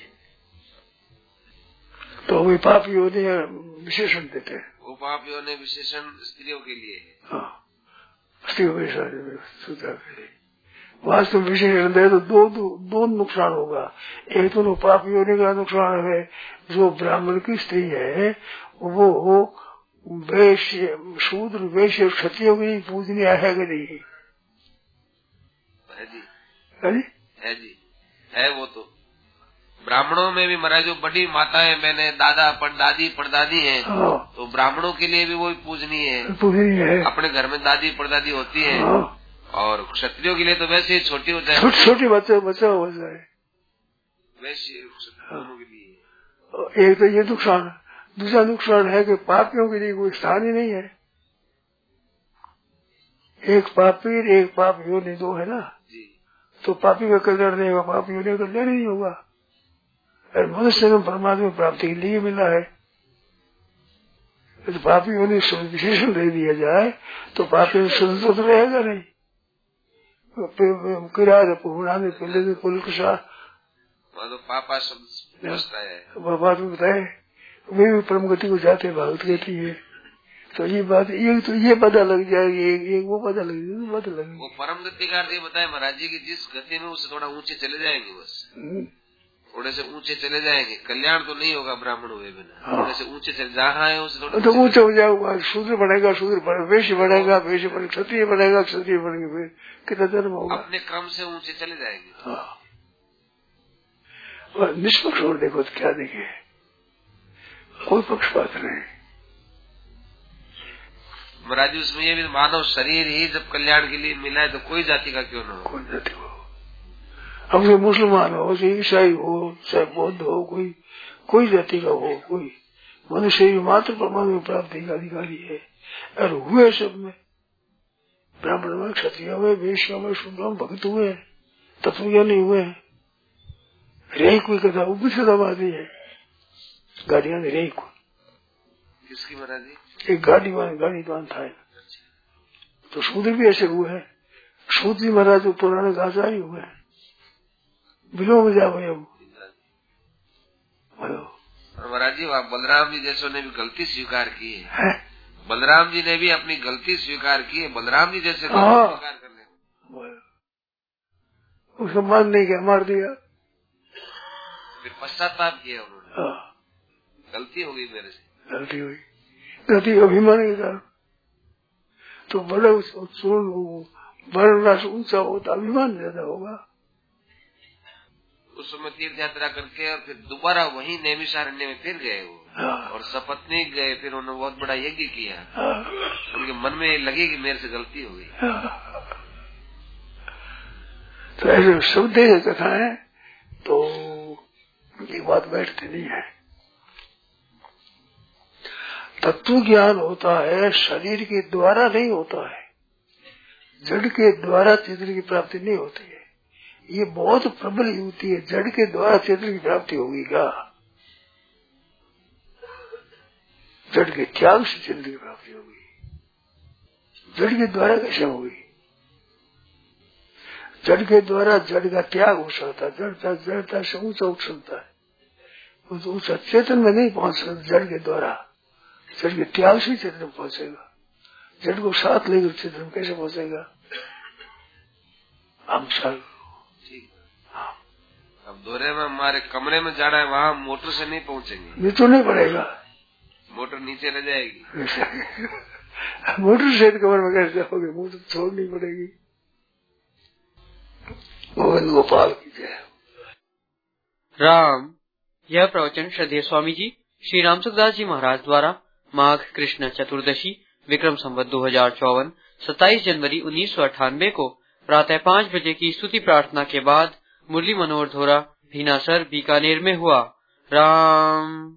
तो वे पाप योनि विशेषण देते हैं, वो पाप योनि विशेषण स्त्रियों के लिए है। स्त्रियों के वास्तव विशेषण दे तो दो नुकसान होगा। एक तो पाप योनि का नुकसान है, जो ब्राह्मण की स्त्री है वो वैश्य शूद्र वैश्य क्षत्रियों की पूजनीय है कि नहीं है जी है। वो तो ब्राह्मणों में भी महाराज जो बड़ी माताएं बहने दादा परदादी परदादी हैं, तो ब्राह्मणों के लिए भी वो पूजनीय है। अपने घर में दादी परदादी होती है, और क्षत्रियों के लिए तो वैसे ही छोटी हो जाए, छोटी बच्चा हो जाए वैसे दोनों के लिए। एक तो ये नुकसान, दूसरा नुकसान है कि पापियों के लिए कोई स्थान ही नहीं है। एक पापी एक पाप योनि दो है ना जी। तो पापी का कल्याण नहीं होगा, पाप योनि का कल्याण नहीं होगा। मनुष्य को परमात्मा प्राप्ति के लिए मिला है, तो पापी योनि विशेषण दे दिया जाए तो पापी स्वतंत्र रहेगा नहीं। किराया पुराने पहले पुल के साथ पापा शब्द बाबा तो बताए वे भी परम गति को जाते भागवत कहती है। तो ये बात ये पता लग जाएगी, एक वो पता लग जाएगी, पता लगेगी। वो परम गति का अर्थ बताए महाराज जी की जिस गति में उससे थोड़ा ऊंचे चले जाएंगे, बस थोड़े से ऊंचे चले जाएंगे। कल्याण तो नहीं होगा ब्राह्मण हुए बिना, थोड़े से ऊंचे चले जहाँ है उससे थोड़ा तो ऊंचे हो जाएगा। शूद्र बढ़ेगा, शूद्र वैश्य बढ़ेगा, वैश्य बढ़ेगा, क्षत्रिय बढ़ेगा, क्षत्रिय बढ़ेंगे, फिर कितना धर्म होगा। अपने क्रम से ऊंचे चले जाएंगे। और निष्पक्ष और देखो तो क्या देखे, कोई पक्षपात नहीं महाराज जी। उसमें ये भी मानव शरीर ही जब कल्याण के लिए मिला है तो कोई जाति का क्यों न हो, कोई जाति हो, अब से मुसलमान हो, चाहे ईसाई हो, चाहे बौद्ध हो, कोई जाति का हो, कोई मनुष्य मात्र परमात्मा प्राप्ति का अधिकारी है। और हुए सब में ब्राह्मण में, क्षत्रिय में, वैश्य में, शूद्र में भक्त हुए, तत्वज्ञानी हुए। रेही कोई कथा वो भी सदाबादी है। गाड़ियां ने रेही कोई किसकी महाराज जी? एक गाड़ीवान था। तो शूद्र भी ऐसे हुए हैं। शूद्र जी महाराज जो पुराने गाजारी हुए हैं, बिलो में जा गए। और महाराज जी वहाँ बलराम जी जैसों ने भी गलती स्वीकार की है। बलराम जी ने भी अपनी गलती स्वीकार की है। बलराम जी जैसे स्वीकार कर ले, उसको मान नहीं किया, मार दिया, फिर पश्चाताप किया उन्होंने। गलती हो गई मेरे से, गलती हुई। गलती अभिमान के कारण। तो बड़े वर्ण ऊंचा होता अभिमान ज्यादा होगा। उस समय तीर्थ यात्रा करके और फिर दोबारा वही नैमिषारण्य में फिर गए वो। और सपत्नीक गए, फिर उन्होंने बहुत बड़ा यज्ञ किया। उनके मन में लगे कि मेरे से गलती हो गई। तो ऐसे शब्द कथाएं तो ये बात बैठती नहीं है। तत्व ज्ञान होता है शरीर के द्वारा नहीं होता है, जड़ के द्वारा चेतन की प्राप्ति नहीं होती है। ये बहुत प्रबल युक्ति है। जड़ के द्वारा चेतन की प्राप्ति होगी क्या? जड़ के त्याग से चेतन की प्राप्ति होगी। जड़ के द्वारा कैसे होगी? जड़ के द्वारा जड़ का त्याग हो सकता है। जड़ता से ऊंचा उठ सकता है, ऊंचा चेतन में नहीं पहुंच सकता। जड़ के द्वारा, जड़ के त्याग से चेतन में पहुंचेगा। जड़ को साथ लेकर चेतन में कैसे पहुंचेगा? हम सब अब दोरे में हमारे कमरे में जाना है, वहाँ मोटर से नहीं पहुँचेंगे। ये तो नहीं पड़ेगा, मोटर नीचे रह जाएगी। मोटर से कमरे में कैसे जाओगे? मोटर छोड़नी पड़ेगी। गोविंद गोपाल की जय। राम। यह प्रवचन श्रद्धेय स्वामी जी श्री रामसुखदास जी महाराज द्वारा माघ कृष्ण चतुर्दशी विक्रम संवत 2054 27 जनवरी 1998 को प्रातः 5 बजे की स्तुति प्रार्थना के बाद मुरली मनोहर धोरा भीनासर बीकानेर में हुआ। राम।